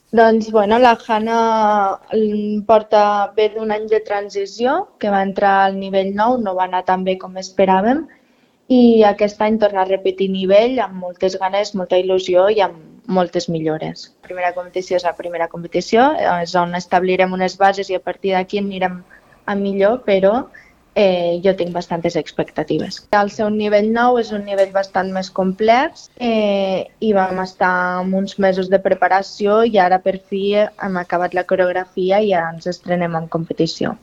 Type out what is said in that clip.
Doncs, la Hanna porta bé d'un any de transició, que va entrar al nivell 9, no va anar tan bé com esperàvem, i aquest any torna a repetir nivell amb moltes ganes, molta il·lusió i amb moltes millores. La primera competició és la primera competició, és on establirem unes bases i a partir d'aquí anirem a millor, però jo tinc bastantes expectatives. El seu nivell 9 és un nivell bastant més complex i vam estar amb uns mesos de preparació i ara per fi hem acabat la coreografia i ja ens estrenem en competició.